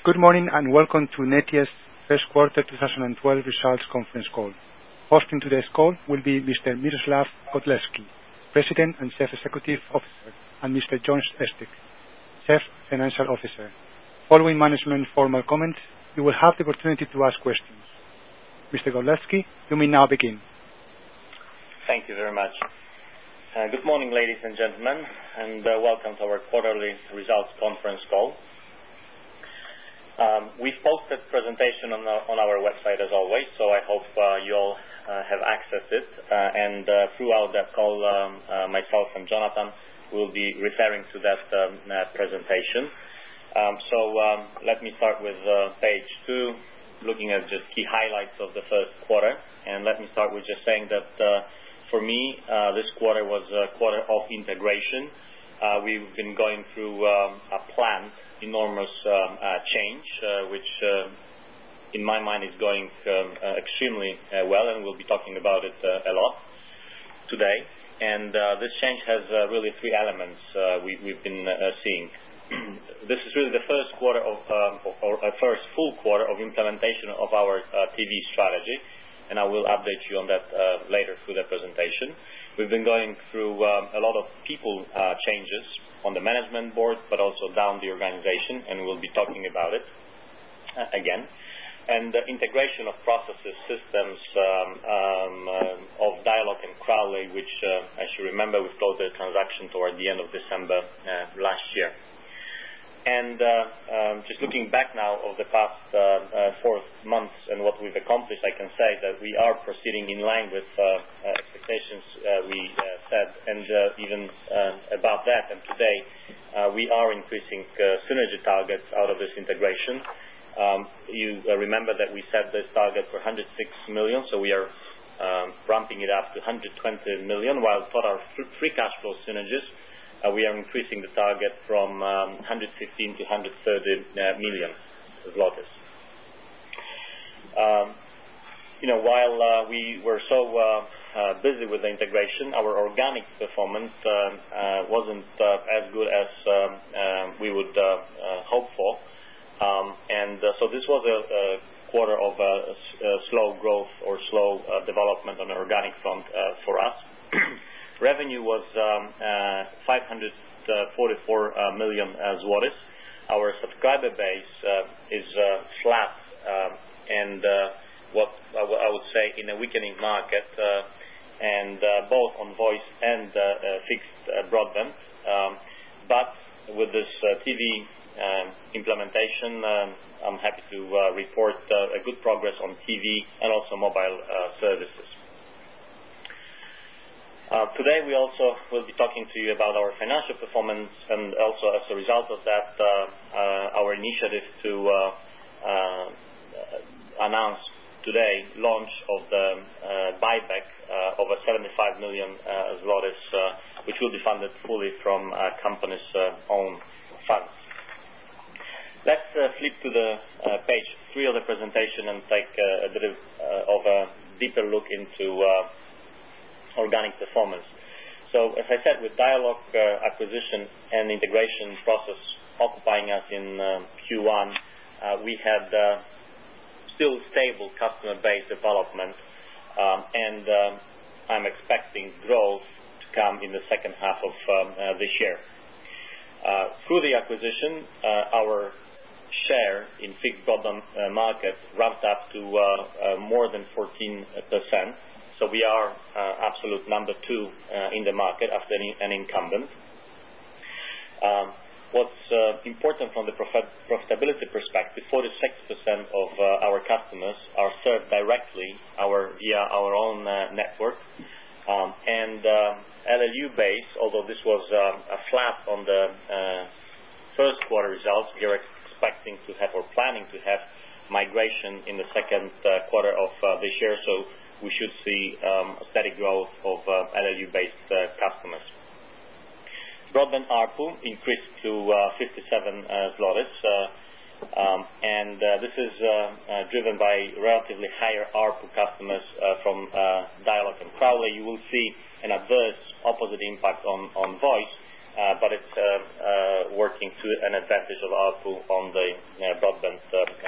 Good morning and welcome to Netia's first quarter 2012 results conference call. Hosting today's call will be Mr. Miroslav Godlewski, President and Chief Executive Officer, and Mr. Jon Eastick, Chief Financial Officer. Following management's formal comments, you will have the opportunity to ask questions. Mr. Godlewski, you may now begin. Thank you very much. Good morning, ladies and gentlemen, and welcome to our quarterly results conference call. We've posted presentation on our website as always, so I hope you all have accessed it. And throughout that call, myself and Jonathan will be referring to that presentation. So let me start with page 2, looking at just key highlights of the first quarter. And let me start with just saying that for me, this quarter was a quarter of integration. We've been going through a planned enormous change, which in my mind is going extremely well, and we'll be talking about it a lot today. And this change has really 3 elements we've been seeing. This is really the first quarter or first full quarter of implementation of our TV strategy, and I will update you on that later through the presentation. We've been going through a lot of people changes on the management board, but also down the organization, and we'll be talking about it again. And the integration of processes, systems of Dialog and Crowley, which, as you remember, we closed the transaction toward the end of December last year. And just looking back now of the past 4 months and what we've accomplished, I can say that we are proceeding in line with expectations we set, and even above that. And today we are increasing synergy targets out of this integration. You remember that we set this target for 106 million, so we are ramping it up to 120 million, while for our free cash flow synergies, we are increasing the target from 115 to 130 million zlotys. While we were so busy with the integration, our organic performance wasn't as good as we would hope for. And so this was a quarter of slow growth or slow development on the organic front for us. Revenue was 544 million zlotys. Our subscriber base is flat, and what I would say in a weakening market, and both on voice and fixed broadband. But with this TV implementation, I'm happy to report a good progress on TV and also mobile services. Today we also will be talking to you about our financial performance, and also as a result of that, our initiative to announce today launch of the buyback of a 75 million zlotys, which will be funded fully from company's own funds. Let's flip to the page 3 of the presentation and take a bit of a deeper look into organic performance. So, as I said, with Dialog acquisition and integration process occupying us in Q1, we had still stable customer base development, and I'm expecting growth to come in the second half of this year. Through the acquisition, our share in fixed broadband market ramped up to more than 14%. So we are absolute number 2 in the market after an incumbent. What's important from the profitability perspective, 46% of our customers are served directly via our own network. And LLU base, although this was a flat on the first quarter results, we are expecting to have or planning to have migration in the second quarter of this year. So we should see a steady growth of LLU-based customers. Broadband ARPU increased to 57 zlotys, and this is driven by relatively higher ARPU customers from Dialog and Crowley. You will see an adverse opposite impact on voice, but it's working to an advantage of ARPU on the broadband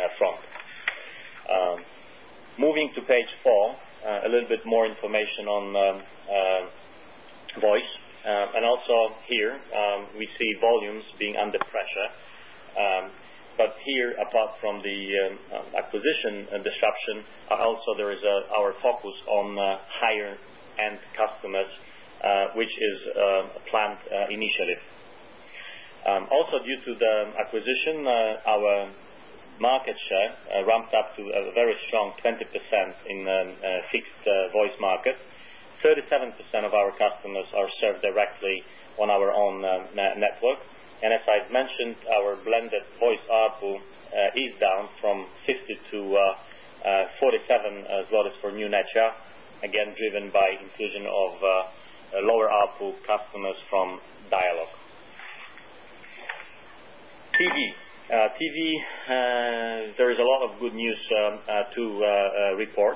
front. Moving to page 4, a little bit more information on voice. And also here we see volumes being under pressure. But here, apart from the acquisition disruption, also there is our focus on higher-end customers, which is a planned initiative. Also, due to the acquisition, our market share ramped up to a very strong 20% in fixed voice market. 37% of our customers are served directly on our own network. And as I've mentioned, our blended voice ARPU is down from 50 to 47 zlotys for new Netia, again driven by inclusion of lower ARPU customers from Dialog. TV, there is a lot of good news to report.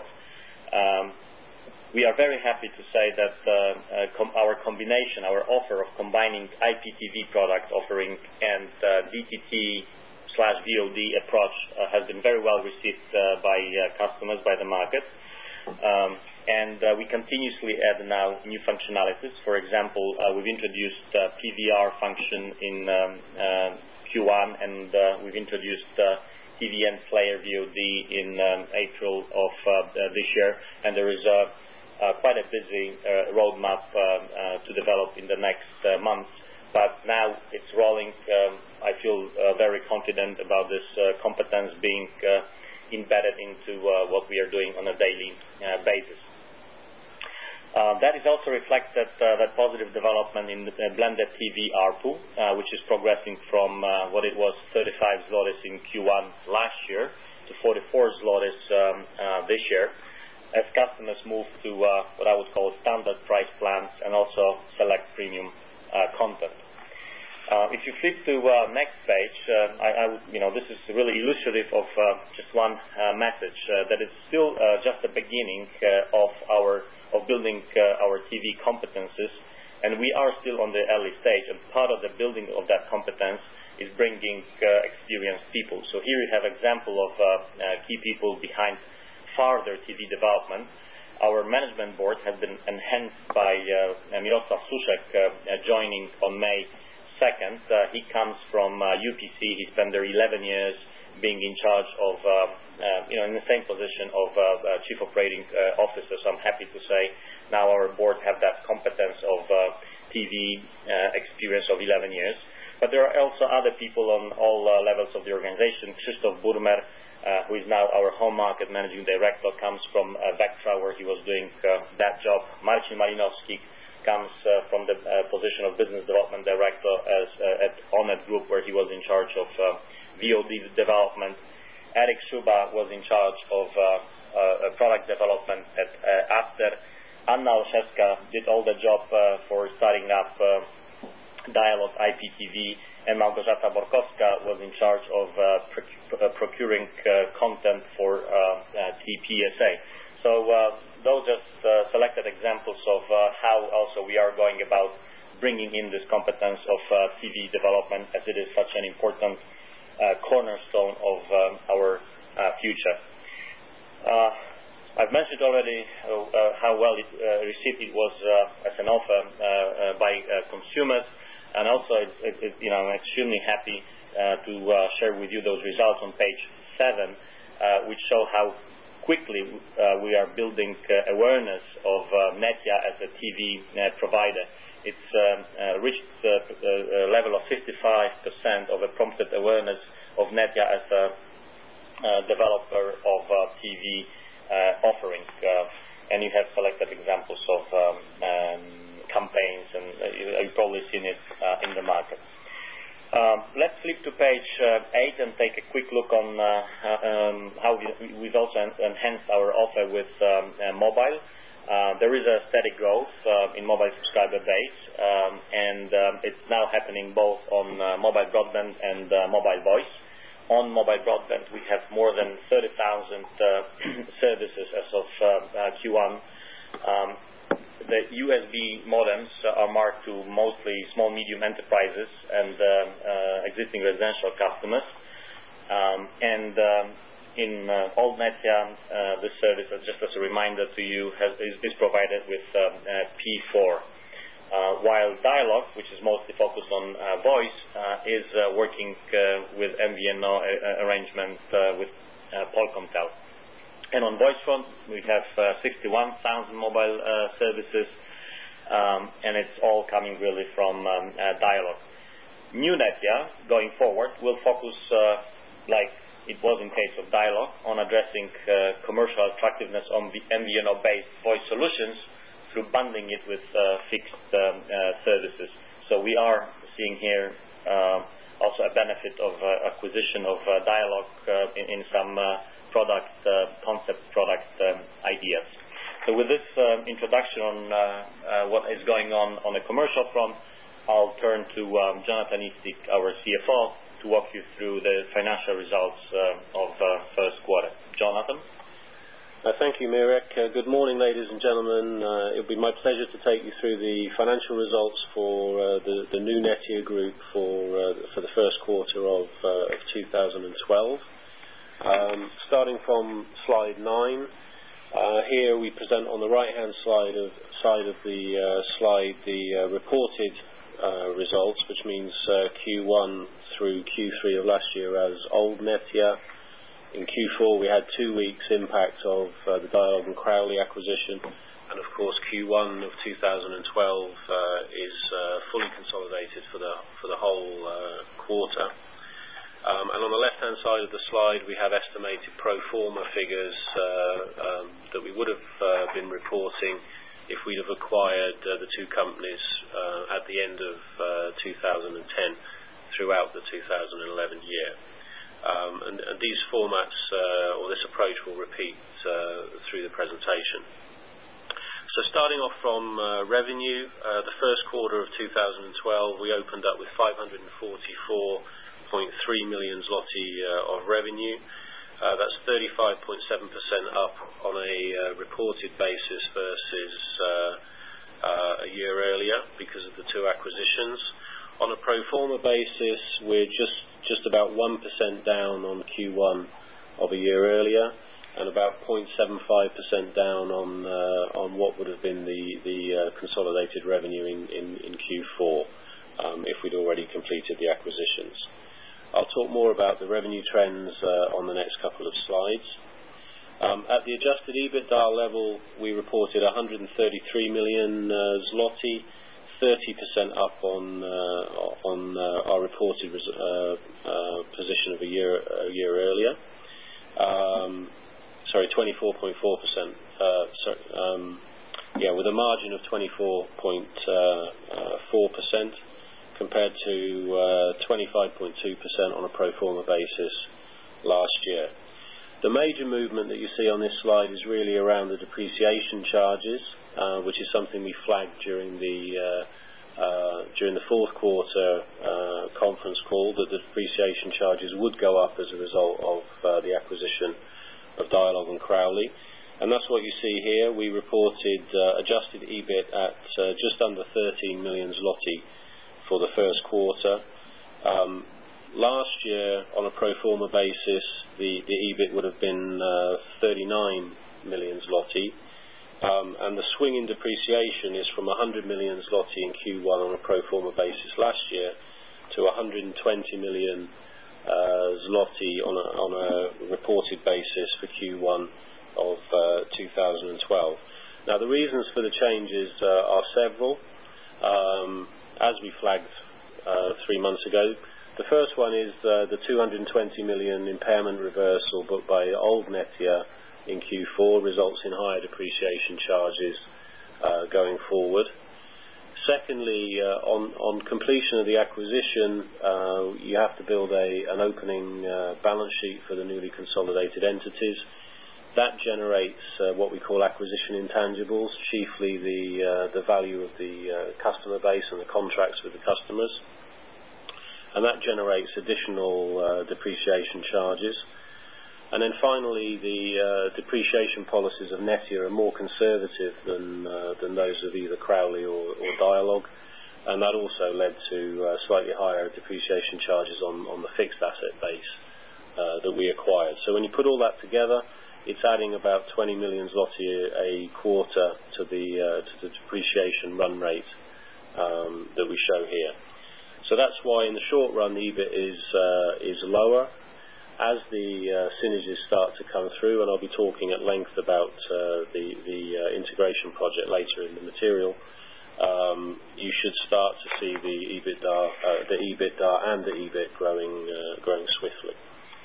We are very happy to say that our combination, our offer of combining IPTV product offering and DTT/VOD approach has been very well received by customers, by the market. And we continuously add now new functionalities. For example, we've introduced PVR function in Q1, and we've introduced TVN Player VOD in April of this year. And there is quite a busy roadmap to develop in the next months. But now it's rolling. I feel very confident about this competence being embedded into what we are doing on a daily basis. That is also reflected, that positive development in the blended TV ARPU, which is progressing from what it was 35 zlotys in Q1 last year to 44 zlotys this year, as customers move to what I would call standard price plans and also select premium content. If you flip to next page, this is really illustrative of just one message, that it's still just the beginning of building our TV competences, and we are still on the early stage, and part of the building of that competence is bringing experienced people. So here we have example of key people behind further TV development. Our management board has been enhanced by Mirosław Suszek joining on May 2nd. He comes from UPC. He spent there 11 years being in charge of, in the same position of Chief Operating Officer. So I'm happy to say now our board have that competence of TV experience of 11 years. But there are also other people on all levels of the organization. Krzysztof Burmer, who is now our home market managing director, comes from Vectra, where he was doing that job. Marcin Malinowski comes from the position of business development director at Onet Group, where he was in charge of VOD development. Eric Szuba was in charge of product development at After. Anna Olszewska did all the job for starting up Dialog IPTV, and Małgorzata Borkowska was in charge of procuring content for TPSA. So those are selected examples of how also we are going about bringing in this competence of TV development, as it is such an important cornerstone of our future. I've mentioned already how well received it was as an offer by consumers, and also I'm extremely happy to share with you those results on page 7, which show how quickly we are building awareness of Netia as a TV provider. It's reached the level of 55% of a prompted awareness of Netia as a developer of TV offerings. And you have selected examples of campaigns, and you've probably seen it in the market. Let's flip to page 8 and take a quick look on how we've also enhanced our offer with mobile. There is a steady growth in mobile subscriber base, and it's now happening both on mobile broadband and mobile voice. On mobile broadband, we have more than 30,000 services as of Q1. the USB modems are marked to mostly small, medium enterprises and existing residential customers. In Old Netia, the service, just as a reminder to you, is provided with P4. While Dialog, which is mostly focused on voice, is working with MVNO arrangement with Polkomtel. And on voice front, we have 61,000 mobile services, and it's all coming really from Dialog. New Netia, going forward, will focus, like it was in case of Dialog, on addressing commercial attractiveness on the MVNO-based voice solutions through bundling it with fixed services. So we are seeing here also a benefit of acquisition of Dialog in some concept product ideas. So with this introduction on what is going on the commercial front, I'll turn to Jonathan Eastick, our CFO, to walk you through the financial results of first quarter. Jonathan? Thank you, Mirek. Good morning, ladies and gentlemen. It will be my pleasure to take you through the financial results for the new Netia Group for the first quarter of 2012. Starting from slide 9, here we present on the right-hand side of the slide the reported results, which means Q1 through Q3 of last year as Old Netia. In Q4 we had 2 weeks impact of the Dialog and Crowley acquisition, and of course Q1 of 2012 is fully consolidated for the whole quarter. And on the left-hand side of the slide we have estimated pro forma figures that we would have been reporting if we'd have acquired the two companies at the end of 2010 throughout the 2011 year. And these formats, or this approach, will repeat through the presentation. So starting off from revenue, the first quarter of 2012 we opened up with 544.3 million zloty of revenue. That's 35.7% up on a reported basis versus a year earlier because of the two acquisitions. On a pro forma basis, we're just about 1% down on Q1 of a year earlier, and about 0.75% down on what would have been the consolidated revenue in Q4 if we'd already completed the acquisitions. I'll talk more about the revenue trends on the next couple of slides. At the adjusted EBITDA level, we reported 133 million zloty, 30% up on our reported position of a year earlier. 24.4%. With a margin of 24.4%. Compared to 25.2% on a pro forma basis last year. The major movement that you see on this slide is really around the depreciation charges, which is something we flagged during the fourth quarter conference call, that the depreciation charges would go up as a result of the acquisition of Dialog and Crowley. And that's what you see here. We reported adjusted EBIT at just under 13 million zloty for the first quarter. Last year, on a pro forma basis, the EBIT would have been 39 million zloty. And the swing in depreciation is from 100 million zloty in Q1 on a pro forma basis last year to 120 million zloty on a reported basis for Q1 of 2012. Now, the reasons for the changes are several. As we flagged 3 months ago, the first one is the 220 million impairment reversal booked by Old Netia in Q4 results in higher depreciation charges going forward. Secondly, on completion of the acquisition, you have to build an opening balance sheet for the newly consolidated entities. That generates what we call acquisition intangibles, chiefly the value of the customer base and the contracts with the customers. And that generates additional depreciation charges. And then finally, the depreciation policies of Netia are more conservative than those of either Crowley or Dialog, and that also led to slightly higher depreciation charges on the fixed asset base that we acquired. So when you put all that together, it's adding about 20 million zloty a quarter to the depreciation run rate that we show here. So that's why in the short run the EBIT is lower. As the synergies start to come through, and I'll be talking at length about the integration project later in the material, you should start to see the EBITDA and the EBIT growing swiftly.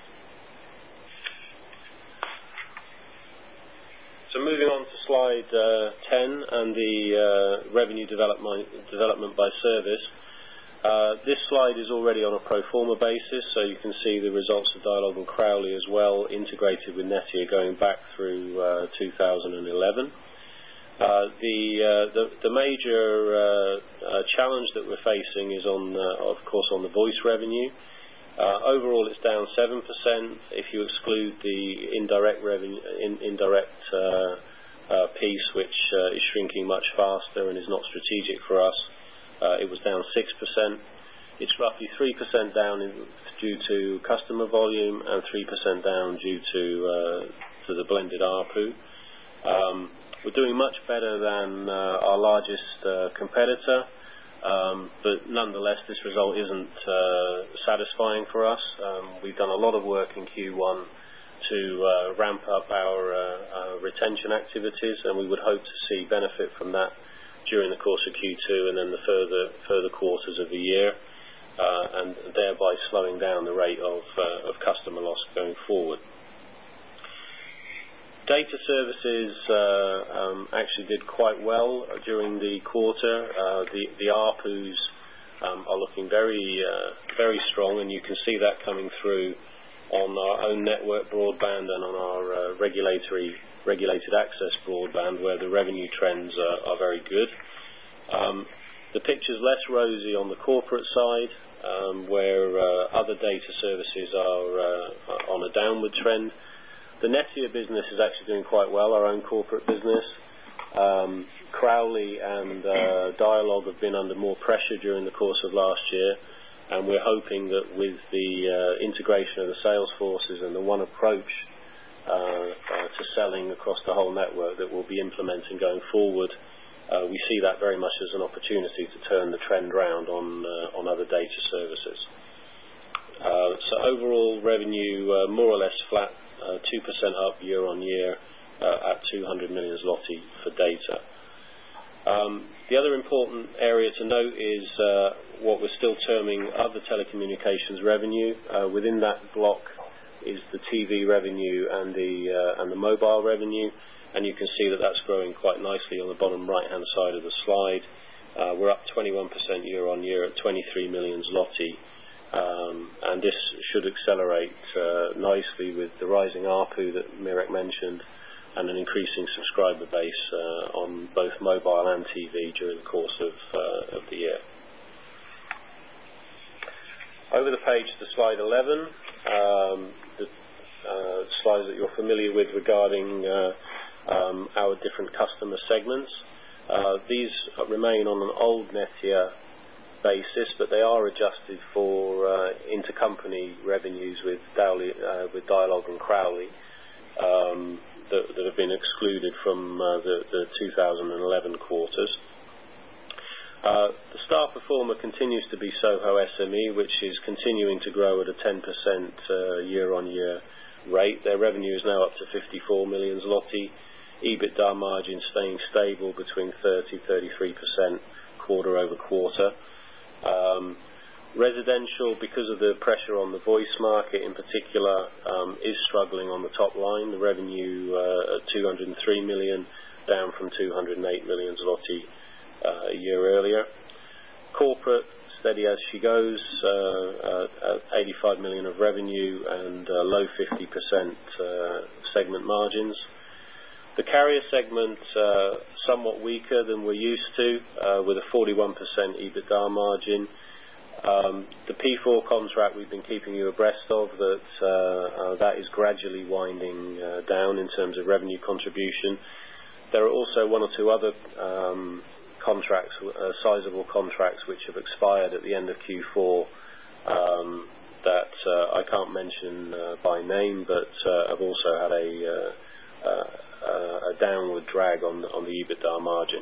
So moving on to slide 10 and the revenue development by service. This slide is already on a pro forma basis, so you can see the results of Dialog and Crowley as well, integrated with Netia going back through 2011. The major challenge that we're facing is of course on the voice revenue. Overall, it's down 7%. If you exclude the indirect piece, which is shrinking much faster and is not strategic for us, it was down 6%. It's roughly 3% down due to customer volume and 3% down due to the blended ARPU. We're doing much better than our largest competitor, but nonetheless this result isn't satisfying for us. We've done a lot of work in Q1 to ramp up our retention activities, and we would hope to see benefit from that during the course of Q2 and then the further quarters of the year, and thereby slowing down the rate of customer loss going forward. Data services actually did quite well during the quarter. The ARPUs are looking very strong, and you can see that coming through on our own network broadband and on our regulated access broadband, where the revenue trends are very good. The picture's less rosy on the corporate side, where other data services are on a downward trend. The Netia business is actually doing quite well, our own corporate business. Crowley and Dialog have been under more pressure during the course of last year, and we're hoping that with the integration of the sales forces and the one approach to selling across the whole network that we'll be implementing going forward, we see that very much as an opportunity to turn the trend round on other data services. So overall revenue more or less flat, 2% up year on year at 200 million zloty for data. The other important area to note is what we're still terming other telecommunications revenue. Within that block is the TV revenue and the mobile revenue, and you can see that that's growing quite nicely on the bottom right hand side of the slide. We're up 21% year on year at 23 million zloty, and this should accelerate nicely with the rising ARPU that Mirek mentioned and an increasing subscriber base on both mobile and TV during the course of the year. Over the page to slide 11, the slides that you're familiar with regarding our different customer segments. These remain on an old Netia basis, but they are adjusted for intercompany revenues with Dialog and Crowley that have been excluded from the 2011 quarters. The star performer continues to be Soho SME, which is continuing to grow at a 10% year-on-year rate. Their revenue is now up to 54 million zloty. EBITDA margin staying stable between 30-33% quarter over quarter. Residential, because of the pressure on the voice market in particular, is struggling on the top line. The revenue at 203 million, down from 208 million zloty a year earlier. Corporate, steady as she goes, at 85 million of revenue and low 50% segment margins. The carrier segment somewhat weaker than we're used to, with a 41% EBITDA margin. The P4 contract we've been keeping you abreast of, that is gradually winding down in terms of revenue contribution. There are also one or two other contracts, sizable contracts, which have expired at the end of Q4 that I can't mention by name, but have also had a downward drag on the EBITDA margin.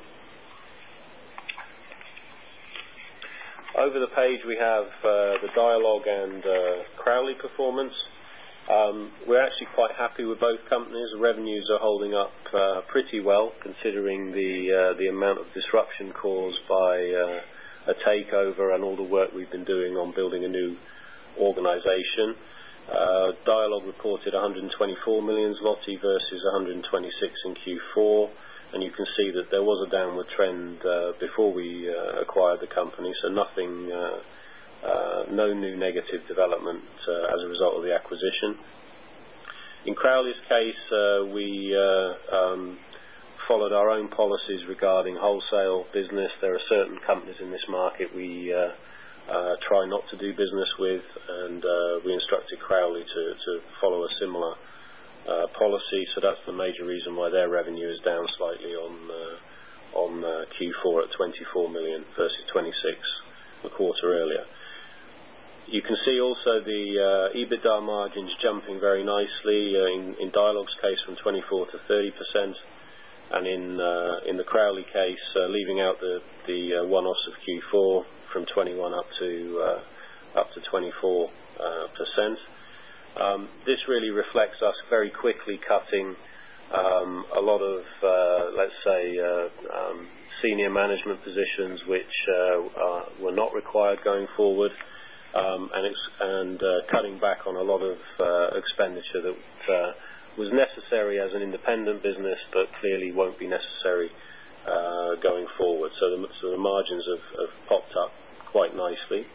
Over the page we have the Dialog and Crowley performance. We're actually quite happy with both companies. The revenues are holding up pretty well, considering the amount of disruption caused by a takeover and all the work we've been doing on building a new organisation. Dialog reported 124 million zloty versus 126 in Q4, and you can see that there was a downward trend before we acquired the company, so nothing, no new negative development as a result of the acquisition. In Crowley's case, we followed our own policies regarding wholesale business. There are certain companies in this market we try not to do business with, and we instructed Crowley to follow a similar policy, so that's the major reason why their revenue is down slightly on Q4 at 24 million versus 26 a quarter earlier. You can see also the EBITDA margins jumping very nicely in Dialog's case from 24 to 30%, and in the Crowley case, leaving out the one-offs of Q4, from 21 up to 24%. This really reflects us very quickly cutting a lot of, let's say, senior management positions which were not required going forward, and cutting back on a lot of expenditure that was necessary as an independent business, but clearly won't be necessary going forward. So the margins have popped up quite nicely.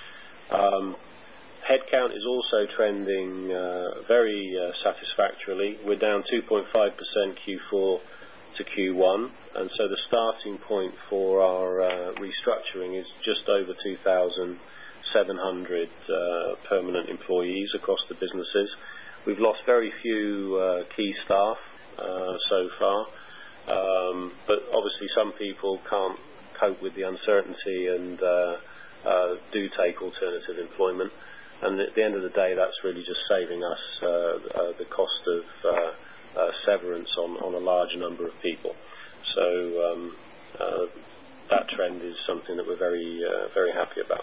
Headcount is also trending very satisfactorily. We're down 2.5% Q4 to Q1, and so the starting point for our restructuring is just over 2,700 permanent employees across the businesses. We've lost very few key staff so far, but obviously some people can't cope with the uncertainty and do take alternative employment. And at the end of the day, that's really just saving us the cost of severance on a large number of people. So that trend is something that we're very, very happy about.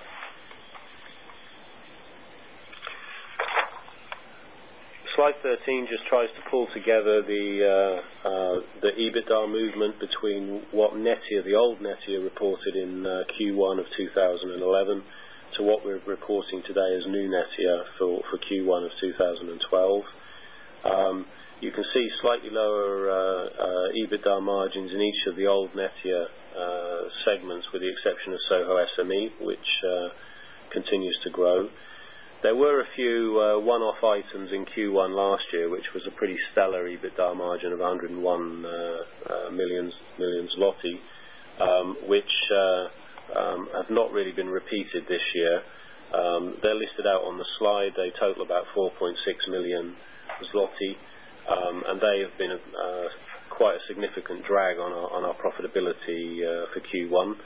Slide 13 just tries to pull together the EBITDA movement between what Netia, the old Netia, reported in Q1 of 2011 to what we're reporting today as new Netia for Q1 of 2012. You can see slightly lower EBITDA margins in each of the old Netia segments, with the exception of Soho SME, which continues to grow. There were a few one-off items in Q1 last year, which was a pretty stellar EBITDA margin of 101 million zloty, which have not really been repeated this year. They're listed out on the slide. They total about 4.6 million zloty, and they have been quite a significant drag on our profitability for Q1.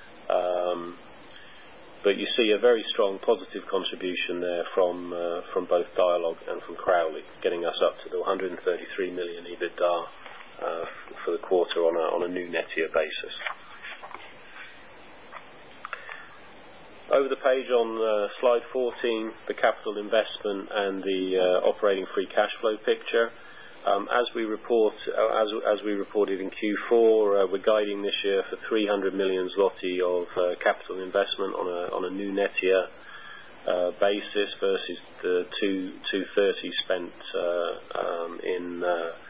But you see a very strong positive contribution there from both Dialog and from Crowley, getting us up to the 133 million EBITDA for the quarter on a new Netia basis. Over the page on slide 14, the capital investment and the operating free cash flow picture. As we reported in Q4, we're guiding this year for 300 million zloty of capital investment on a new Netia basis versus the 230 spent in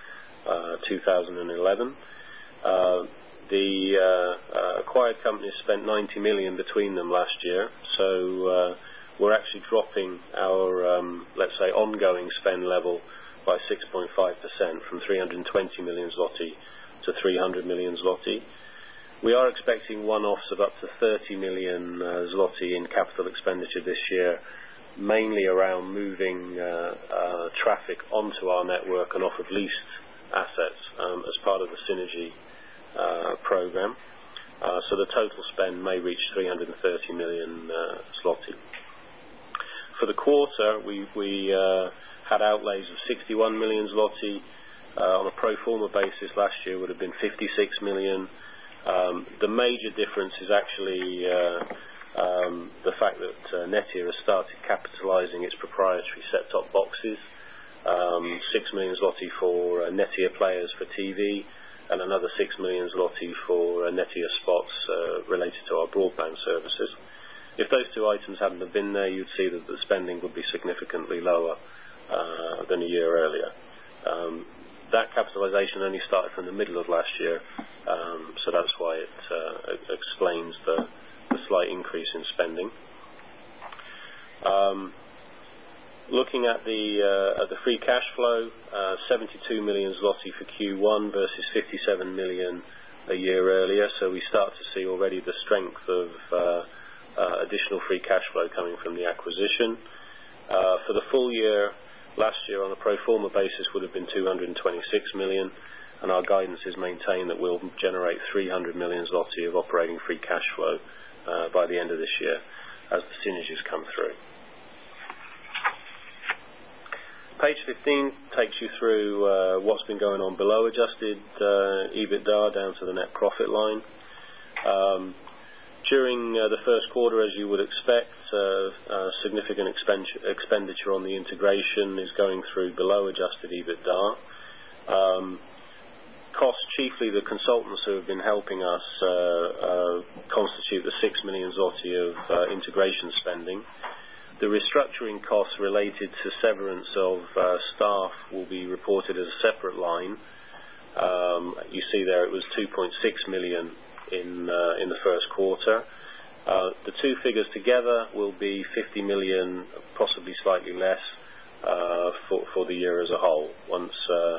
2011. The acquired companies spent 90 million between them last year, so we're actually dropping our, let's say, ongoing spend level by 6.5% from 320 million zloty to 300 million zloty. We are expecting one-offs of up to 30 million zloty in capital expenditure this year, mainly around moving traffic onto our network and off of leased assets as part of the synergy program. So the total spend may reach 330 million zloty. For the quarter, we had outlays of 61 million zloty. On a pro forma basis, last year would have been 56 million. The major difference is actually the fact that Netia has started capitalizing its proprietary set-top boxes. 6 million zloty for Netia players for TV, and another 6 million zloty for Netia spots related to our broadband services. If those two items hadn't have been there, you'd see that the spending would be significantly lower than a year earlier. That capitalization only started from the middle of last year, so that's why it explains the slight increase in spending. Looking at the free cash flow, 72 million zloty for Q1 versus 57 million a year earlier, so we start to see already the strength of additional free cash flow coming from the acquisition. For the full year, last year on a pro forma basis would have been 226 million, and our guidance is maintained that we'll generate 300 million zloty of operating free cash flow by the end of this year as the synergies come through. Page 15 takes you through what's been going on below adjusted EBITDA down to the net profit line. During the first quarter, as you would expect, significant expenditure on the integration is going through below adjusted EBITDA. Costs, chiefly the consultants who have been helping us, constitute the 6 million zloty of integration spending. The restructuring costs related to severance of staff will be reported as a separate line. You see there it was 2.6 million in the first quarter. The two figures together will be 50 million, possibly slightly less, for the year as a whole. Once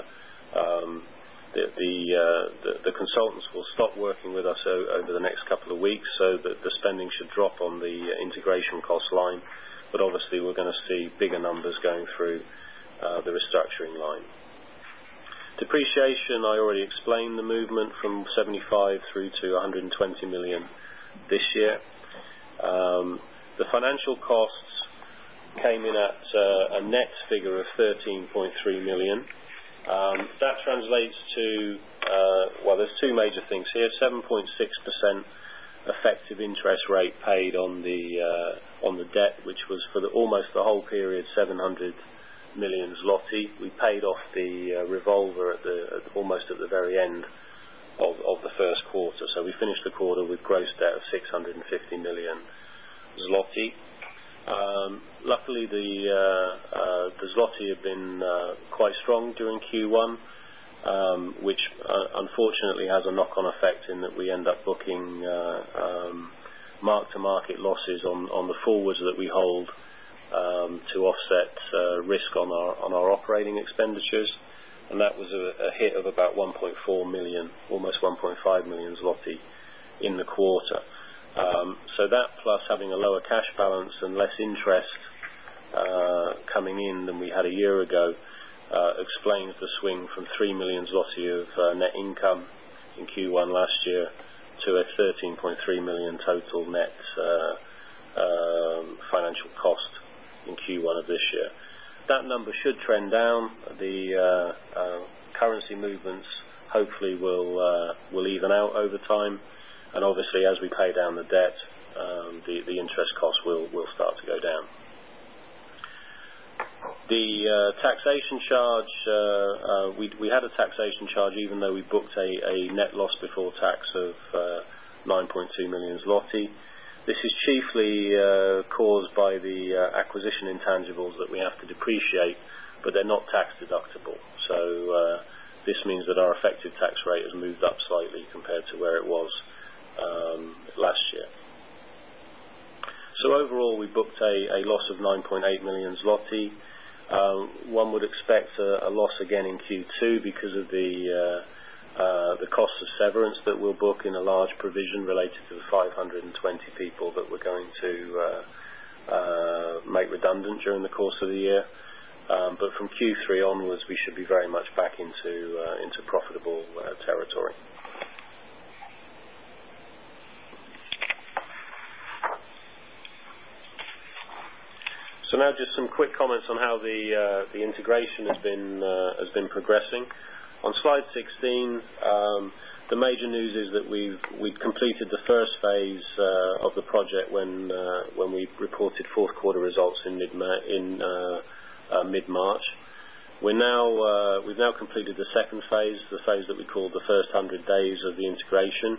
the consultants will stop working with us over the next couple of weeks, so that the spending should drop on the integration cost line. But obviously we're going to see bigger numbers going through the restructuring line. Depreciation, I already explained the movement from 75 through to 120 million this year. The financial costs came in at a net figure of 13.3 million. That translates to, there's two major things here. 7.6% effective interest rate paid on the debt, which was for almost the whole period 700 million zloty. We paid off the revolver almost at the very end of the first quarter, so we finished the quarter with gross debt of 650 million zloty. Luckily the zloty had been quite strong during Q1, which unfortunately has a knock-on effect in that we end up booking mark-to-market losses on the forwards that we hold to offset risk on our operating expenditures, and that was a hit of about 1.4 million, almost 1.5 million zloty in the quarter. So that, plus having a lower cash balance and less interest coming in than we had a year ago, explains the swing from 3 million zloty of net income in Q1 last year to a 13.3 million total net financial cost in Q1 of this year. That number should trend down. The currency movements hopefully will even out over time, and obviously as we pay down the debt, the interest costs will start to go down. The taxation charge, we had a taxation charge even though we booked a net loss before tax of 9.2 million zloty. This is chiefly caused by the acquisition intangibles that we have to depreciate, but they're not tax deductible. So this means that our effective tax rate has moved up slightly compared to where it was last year. So overall we booked a loss of 9.8 million zloty. One would expect a loss again in Q2 because of the the cost of severance that we'll book in a large provision related to the 520 people that we're going to make redundant during the course of the year. But from Q3 onwards, we should be very much back into profitable territory. So now just some quick comments on how the integration has been progressing. On slide 16, the major news is that we'd completed the first phase of the project when we reported fourth quarter results in mid-March. We've now completed the second phase, the phase that we called the first 100 days of the integration.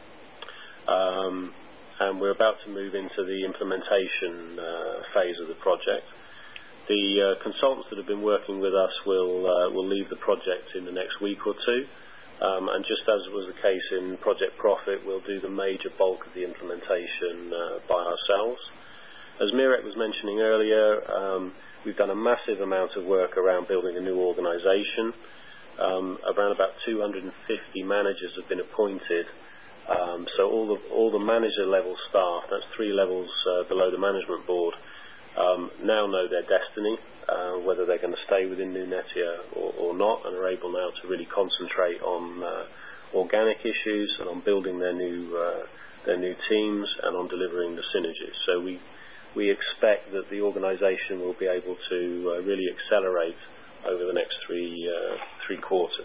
And we're about to move into the implementation phase of the project. The consultants that have been working with us will leave the project in the next week or two. And just as was the case in Project Profit, we'll do the major bulk of the implementation by ourselves. As Mirek was mentioning earlier, we've done a massive amount of work around building a new organization. Around about 250 managers have been appointed. So all the manager level staff, that's 3 levels below the management board, now know their destiny, whether they're going to stay within New Netia or not, and are able now to really concentrate on organic issues and on building their new teams and on delivering the synergies. So we expect that the organisation will be able to really accelerate over the next three quarters.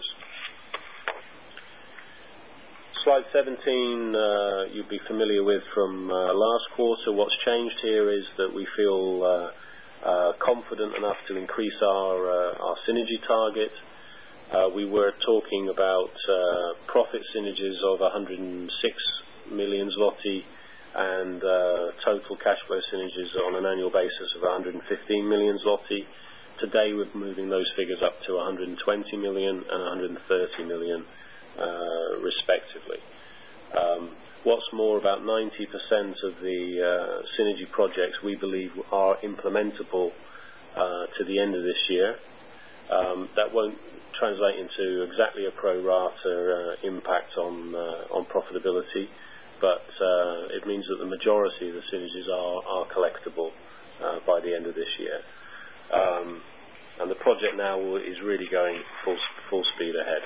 Slide 17 you'll be familiar with from last quarter. What's changed here is that we feel confident enough to increase our synergy target. We were talking about profit synergies of 106 million zloty and total cash flow synergies on an annual basis of 115 million zloty. Today we're moving those figures up to 120 million and 130 million respectively. What's more, about 90% of the synergy projects we believe are implementable to the end of this year. That won't translate into exactly a pro rata impact on profitability, but it means that the majority of the synergies are collectible by the end of this year. And the project now is really going full speed ahead.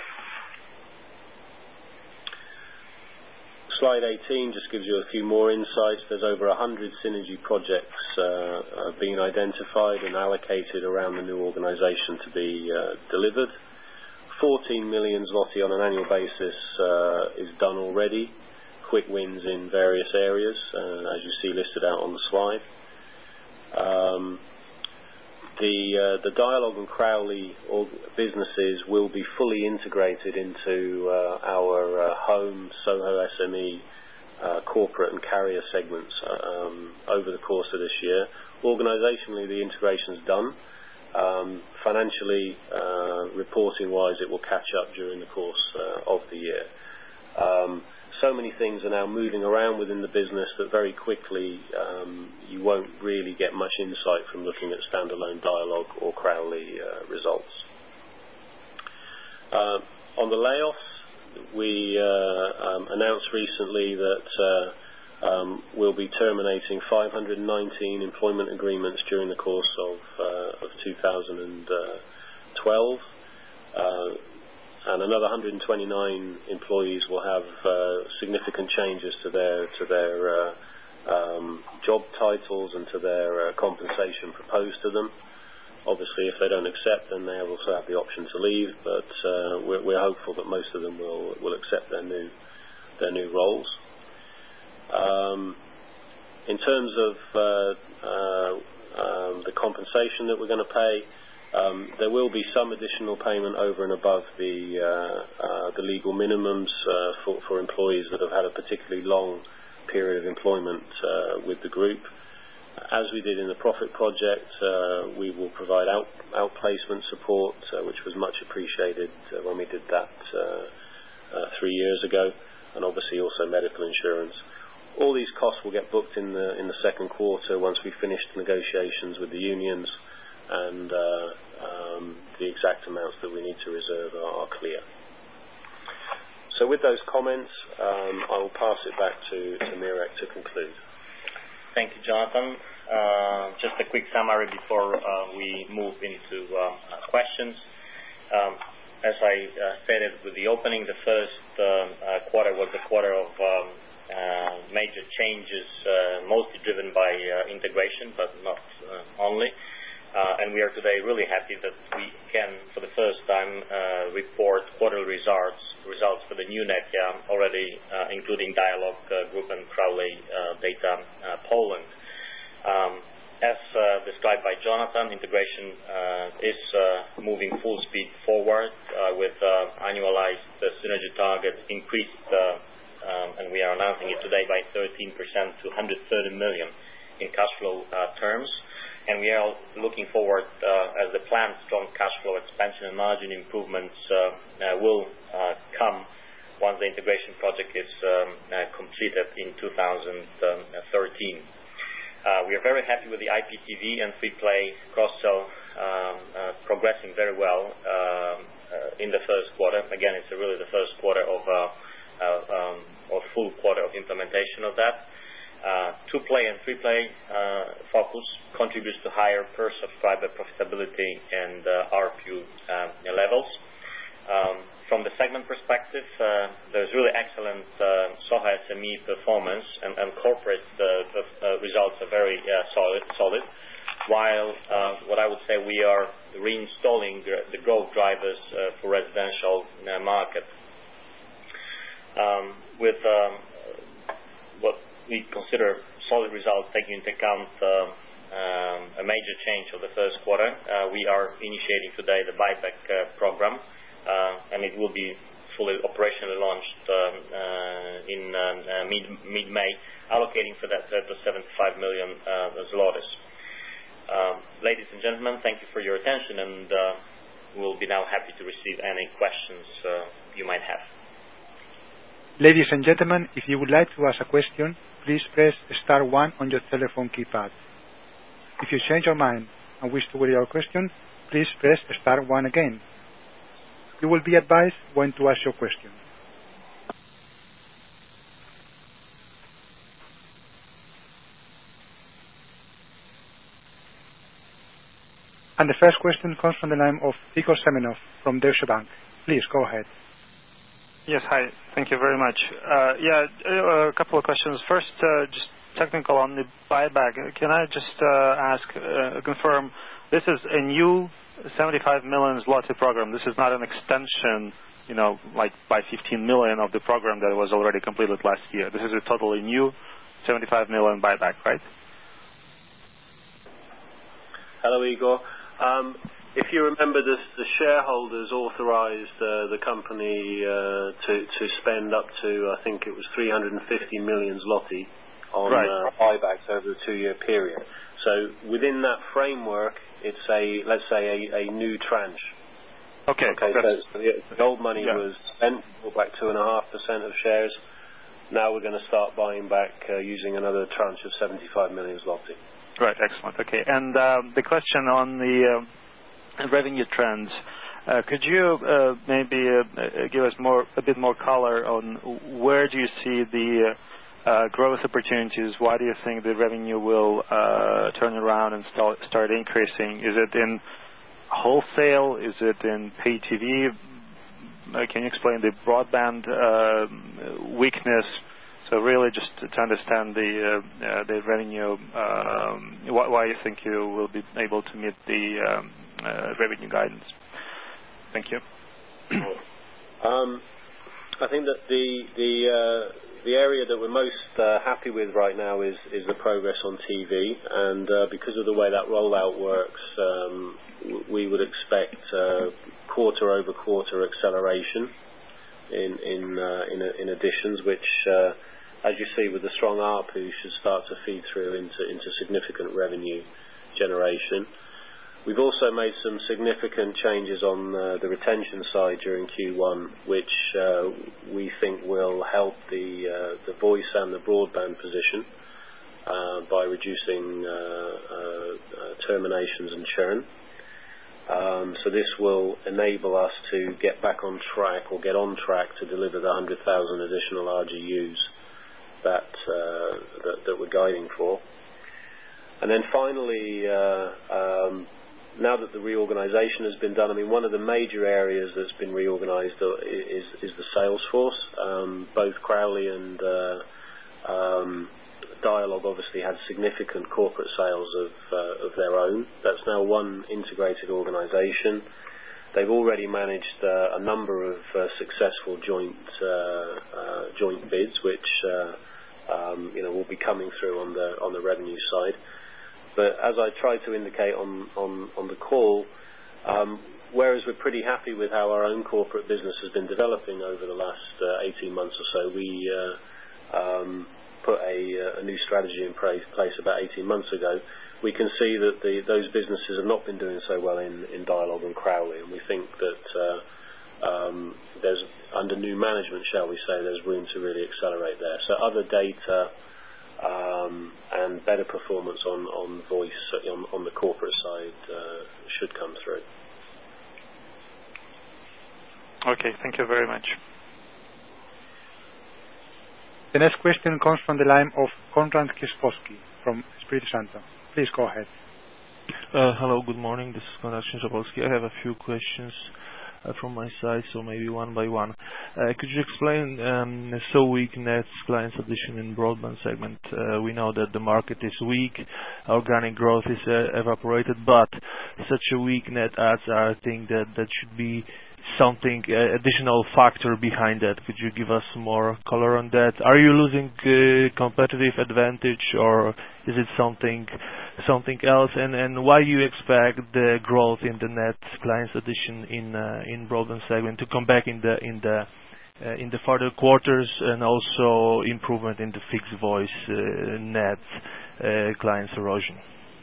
Slide 18 just gives you a few more insights. There's over 100 synergy projects being identified and allocated around the new organisation to be delivered. 14 million zloty on an annual basis is done already. Quick wins in various areas, as you see listed out on the slide. The Dialog and Crowley businesses will be fully integrated into our home, SOHO, SME, corporate and carrier segments over the course of this year. Organisationally, the integration is done. Financially, reporting-wise, it will catch up during the course of the year. So many things are now moving around within the business that very quickly you won't really get much insight from looking at standalone Dialog or Crowley results. On the layoffs, we announced recently that we'll be terminating 519 employment agreements during the course of 2012. And another 129 employees will have significant changes to their job titles and to their compensation proposed to them. Obviously, if they don't accept, then they also have the option to leave. But we're hopeful that most of them will accept their new roles. In terms of the compensation that we're going to pay, there will be some additional payment over and above the legal minimums for employees that have had a particularly long period of employment with the group. As we did in the Profit project, we will provide outplacement support, which was much appreciated when we did that 3 years ago, and obviously also medical insurance. All these costs will get booked in the second quarter once we finish negotiations with the unions, and the exact amounts that we need to reserve are clear. So with those comments, I will pass it back to Mirek to conclude. Thank you, Jonathan. Just a quick summary before we move into questions. As I stated with the opening, the first quarter was the quarter of major changes, mostly driven by integration, but not only. And we are today really happy that we can, for the first time, report quarterly results for the new Netia, already including Dialog Group and Crowley Data Poland. As described by Jonathan, integration is moving full speed forward with annualized synergy target increased, and we are announcing it today by 13% to 130 million in cash flow terms. And we are looking forward as the planned strong cash flow expansion and margin improvements will come once the integration project is completed in 2013. We are very happy with the IPTV and free play cross-sell progressing very well in the first quarter. Again, it's really the first quarter of full quarter of implementation of that. 2-play and 3-play focus contributes to higher per subscriber profitability and ARPU levels. From the segment perspective, there's really excellent SOHA SME performance, and corporate results are very solid. While what I would say we are reinstalling the growth drivers for residential market. With what we consider solid results, taking into account a major change of the first quarter, we are initiating today the buyback program, and it will be fully operationally launched in mid-May, allocating for that purpose 75 million zlotys. Ladies and gentlemen, thank you for your attention, and we'll be now happy to receive any questions you might have. Ladies and gentlemen, if you would like to ask a question, please press star 1 on your telephone keypad. If you change your mind and wish to withdraw your question, please press star 1 again. You will be advised when to ask your question. And the first question comes from the line of Igor Semenov from Deutsche Bank. Please go ahead. Yes, hi. Thank you very much. A couple of questions. First, just technical on the buyback. Can I just confirm this is a new 75 million zloty program? This is not an extension, like by 15 million of the program that was already completed last year. This is a totally new 75 million buyback, right? Hello, Igor. If you remember, the shareholders authorized the company to spend up to, I think it was 350 million zloty on buybacks over a 2-year period. So within that framework, it's let's say a new tranche. Okay. So the old money was spent, bought back 2.5% of shares. Now we're going to start buying back using another tranche of 75 million zloty. Right, excellent. Okay, and the question on the revenue trends, could you maybe give us a bit more color on where do you see the growth opportunities? Why do you think the revenue will turn around and start increasing? Is it in wholesale? Is it in pay TV? Can you explain the broadband weakness? So really just to understand the revenue, why you think you will be able to meet the revenue guidance. Thank you. I think that the area that we're most happy with right now is the progress on TV, and because of the way that rollout works, we would expect quarter-over-quarter acceleration in additions, which, as you see with the strong ARPU, should start to feed through into significant revenue generation. We've also made some significant changes on the retention side during Q1, which we think will help the voice and the broadband position by reducing terminations and churn. So this will enable us to get back on track or get on track to deliver the 100,000 additional RGUs that we're guiding for. And then finally, now that the reorganization has been done, I mean, one of the major areas that's been reorganized is the sales force. Both Crowley and Dialog obviously had significant corporate sales of their own. That's now one integrated organization. They've already managed a number of successful joint bids, which will be coming through on the revenue side. But as I tried to indicate on the call, whereas we're pretty happy with how our own corporate business has been developing over the last 18 months or so, we put a new strategy in place about 18 months ago. We can see that those businesses have not been doing so well in Dialog and Crowley, and we think that there's, under new management, shall we say, there's room to really accelerate there. So other data and better performance on voice on the corporate side should come through. Okay, thank you very much. The next question comes from the line of Konrad Kieszkowski from Esprit Santa. Please go ahead. Hello, good morning. This is Konrad Kieszkowski. I have a few questions from my side, so maybe one by one. Could you explain so weak net clients addition in broadband segment? We know that the market is weak, organic growth is evaporated, but such a weak net adds, I think that should be something additional factor behind that. Could you give us more color on that? Are you losing competitive advantage, or is it something else? And why you expect the growth in the net clients addition in broadband segment to come back in the further quarters, and also improvement in the fixed voice net clients erosion?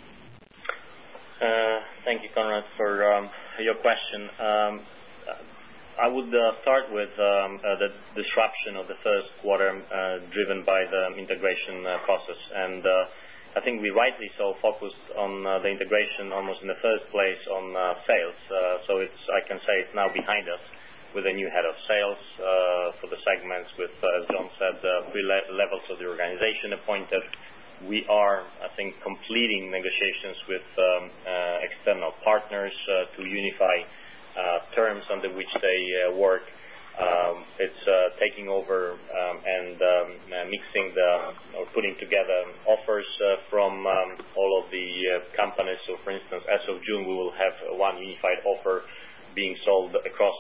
Thank you, Konrad, for your question. I would start with the disruption of the first quarter driven by the integration process. And I think we rightly so focused on the integration almost in the first place on sales. So I can say it's now behind us with a new head of sales for the segments with, as John said, 3 levels of the organization appointed. We are, I think, completing negotiations with external partners to unify terms under which they work. It's taking over and mixing or putting together offers from all of the companies. So, for instance, as of June, we will have one unified offer being sold across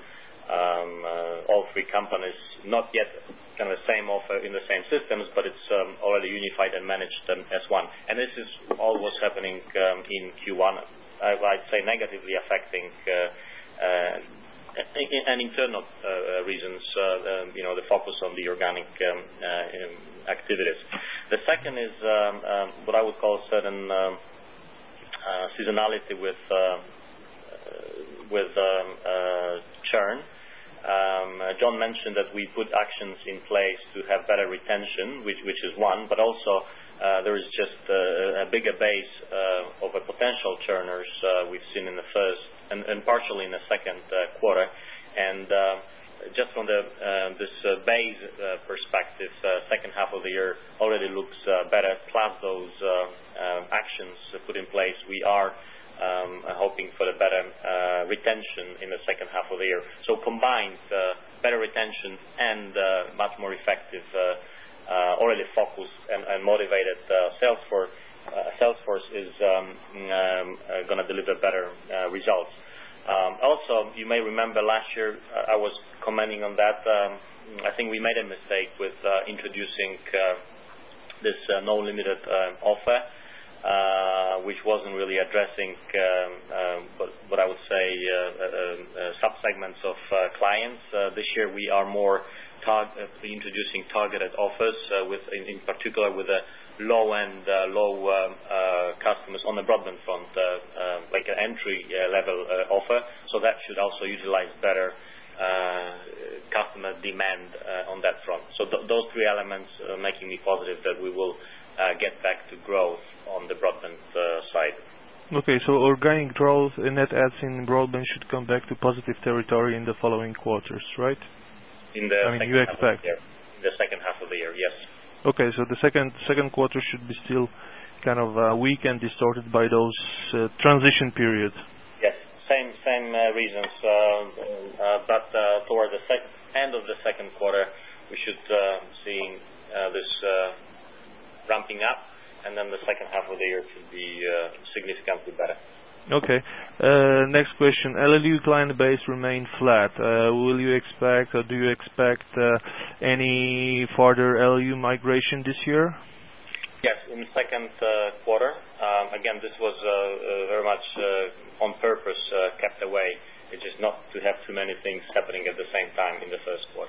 all 3 companies. Not yet kind of the same offer in the same systems, but it's already unified and managed as one. And this is all what's happening in Q1. I'd say negatively affecting and internal reasons, the focus on the organic activities. The second is what I would call certain seasonality with churn. John mentioned that we put actions in place to have better retention, which is one, but also there is just a bigger base of a potential churners we've seen in the first and partially in the second quarter. And just from this base perspective, second half of the year already looks better. Plus those actions put in place, we are hoping for the better retention in the second half of the year. So combined, better retention and much more effective already focused and motivated sales force is going to deliver better results. Also, you may remember last year I was commenting on that. I think we made a mistake with introducing this no limited offer, which wasn't really addressing what I would say sub-segments of clients. This year we are more introducing targeted offers, in particular with a low-end, customers on the broadband front, like an entry-level offer. So that should also utilize better customer demand on that front. So those 3 elements are making me positive that we will get back to growth on the broadband side. Okay, so organic growth in net adds in broadband should come back to positive territory in the following quarters, right? In the you expect? In the second half of the year, yes. Okay, so the second quarter should be still kind of weak and distorted by those transition periods. Yes, same reasons. But toward the end of the second quarter, we should see this ramping up, and then the second half of the year should be significantly better. Okay. Next question. LLU client base remain flat. Will you expect, or do you expect any further LLU migration this year? Yes, in the second quarter. Again, this was very much on purpose kept away. It's just not to have too many things happening at the same time in the first quarter.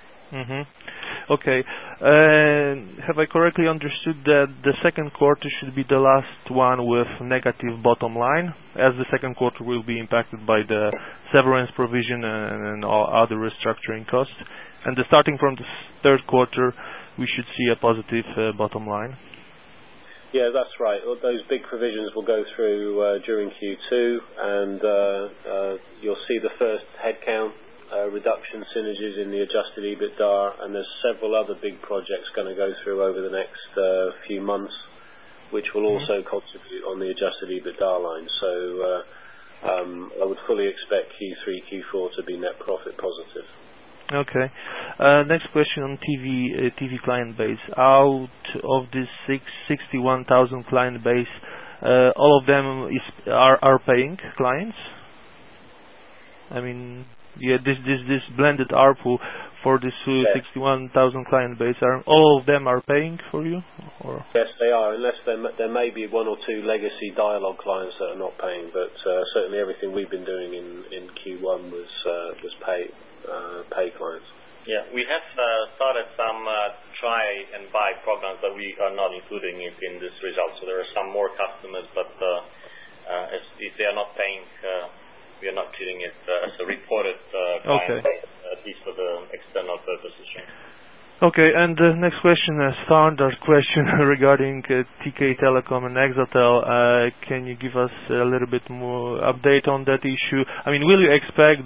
Okay. Have I correctly understood that the second quarter should be the last one with negative bottom line, as the second quarter will be impacted by the severance provision and all other restructuring costs, and starting from the third quarter we should see a positive bottom line? Yeah, that's right. Those big provisions will go through during Q2, and you'll see the first headcount reduction synergies in the adjusted EBITDA, and there's several other big projects going to go through over the next few months, which will also contribute on the adjusted EBITDA line. So I would fully expect Q3, Q4 to be net profit positive. Okay. Next question on TV client base. Out of this 61,000 client base, all of them are paying clients? I mean, yeah, this blended ARPU for this 61,000 client base, all of them are paying for you? Or? Yes, they are, unless there may be one or two legacy Dialog clients that are not paying, but certainly everything we've been doing in Q1 was pay clients. Yeah, we have started some try and buy programs that we are not including it in this result. So there are some more customers, but if they are not paying, we are not treating it as a reported client, at least for the external purposes. Okay, and the next question, a standard question regarding TK Telecom and Exatel. Can you give us a little bit more update on that issue? I mean, will you expect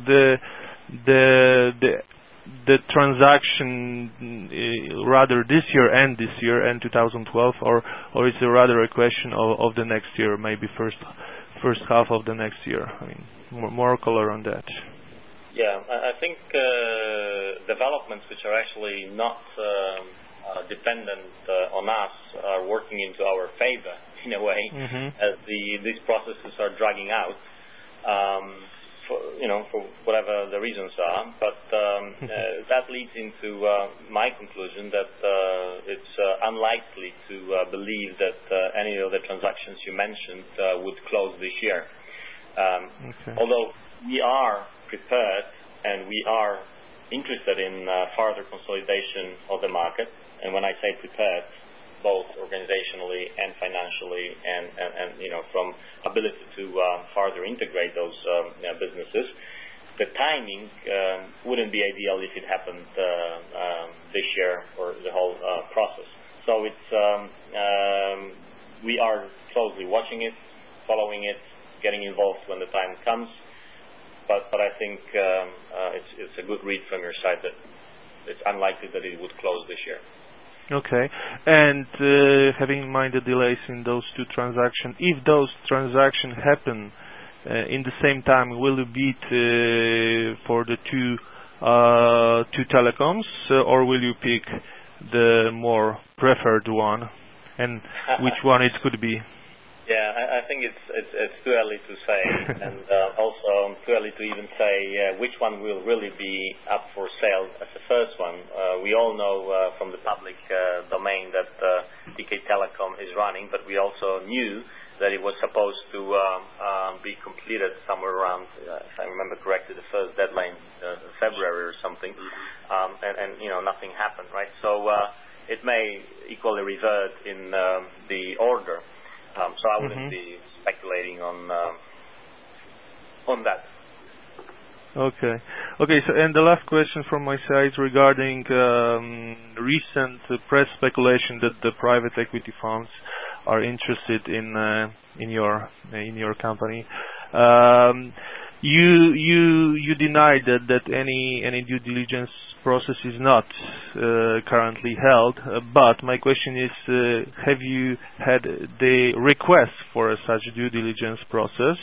the transaction rather this year and 2012, or is it rather a question of the next year, maybe first half of the next year? I mean, more color on that. Yeah, I think developments which are actually not dependent on us are working into our favor in a way, as these processes are dragging out. For whatever the reasons are, but that leads into my conclusion that it's unlikely to believe that any of the transactions you mentioned would close this year. Although we are prepared and we are interested in further consolidation of the market, and when I say prepared, both organizationally and financially, and from ability to further integrate those businesses. The timing wouldn't be ideal if it happened this year or the whole process. So it's we are closely watching it, following it, getting involved when the time comes. But I think it's a good read from your side that it's unlikely that it would close this year. Okay, and having in mind the delays in those two transactions, if those transactions happen in the same time, will it be for the two telecoms, or will you pick the more preferred one, and which one it could be? Yeah, I think it's too early to say, and also too early to even say which one will really be up for sale as the first one. We all know from the public domain that TK Telecom is running, but we also knew that it was supposed to be completed somewhere around, if I remember correctly, the first deadline, February or something, and nothing happened, right? So it may equally revert in the order. So I wouldn't be speculating on that. Okay. Okay, so and the last question from my side regarding recent press speculation that the private equity funds are interested in your company. You denied that any due diligence process is not currently held. But my question is, have you had the request for such due diligence process,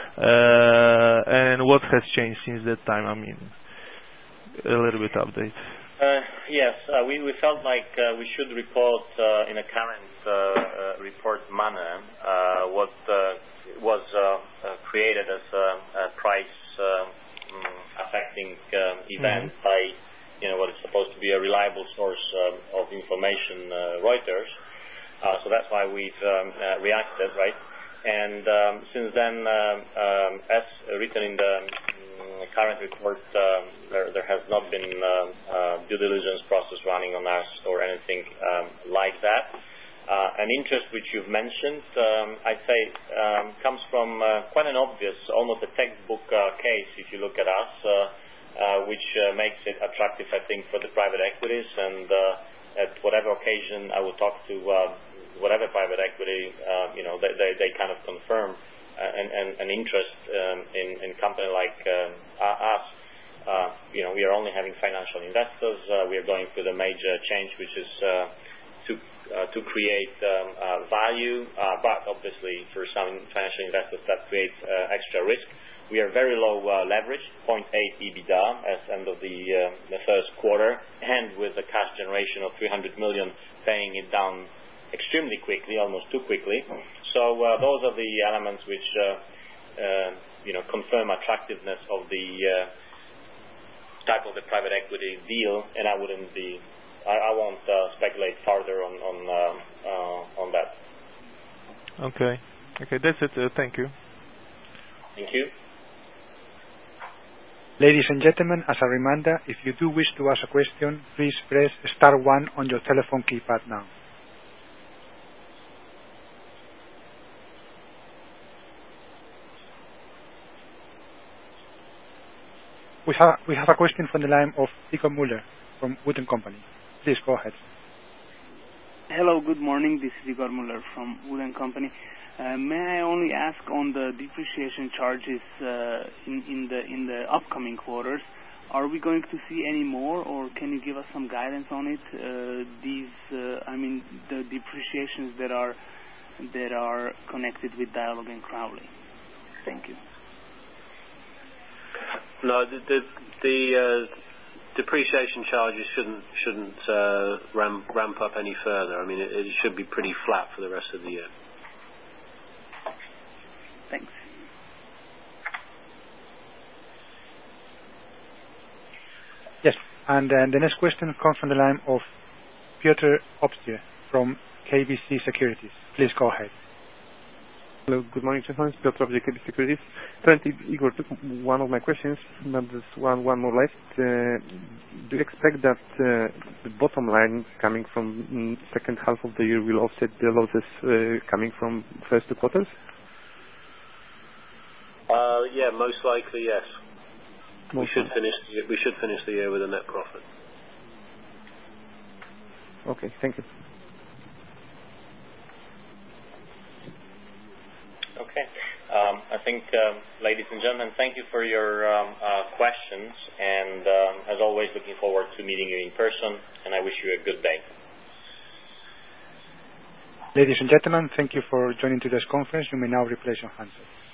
and what has changed since that time? I mean, a little bit update. Yes, we felt like we should report in a current report manner what was created as a price affecting event by what is supposed to be a reliable source of information, Reuters. So that's why we've reacted, right? And since then, as written in the current report, there has not been due diligence process running on us or anything like that. An interest which you've mentioned, I'd say, comes from quite an obvious, almost a textbook case, if you look at us, which makes it attractive, I think, for the private equities. And at whatever occasion I will talk to whatever private equity, they kind of confirm an interest in company like us. We are only having financial investors. We are going through the major change, which is to create value, but obviously for some financial investors that creates extra risk. We are very low leverage, 0.8 EBITDA as end of the first quarter, and with the cash generation of 300 million, paying it down extremely quickly, almost too quickly. So those are the elements which confirm attractiveness of the type of the private equity deal, and I won't speculate further on that. Okay, that's it. Thank you. Thank you. Ladies and gentlemen, as a reminder, if you do wish to ask a question, please press star 1 on your telephone keypad now. We have a question from the line of Igor Müller from Wood & Company. Please go ahead. Hello, good morning. This is Igor Müller from Wood & Company. May I only ask on the depreciation charges in the upcoming quarters? Are we going to see any more, or can you give us some guidance on it? The depreciations that are connected with Dialog and Crowley. Thank you. No, the depreciation charges shouldn't ramp up any further. I mean, it should be pretty flat for the rest of the year. Thanks. Yes, and the next question comes from the line of Piotr Obstier from KBC Securities. Please go ahead. Hello, good morning, gentlemen. Piotr Obstier, KBC Securities. Currently, Igor took one of my questions, but there's one more left. Do you expect that the bottom line coming from second half of the year will offset the losses coming from first 2 quarters? Yeah, most likely, yes. We should finish the year with a net profit. Okay, thank you. Okay. I think, ladies and gentlemen, thank you for your questions, and as always, looking forward to meeting you in person, and I wish you a good day. Ladies and gentlemen, thank you for joining today's conference. You may now replace your handsets.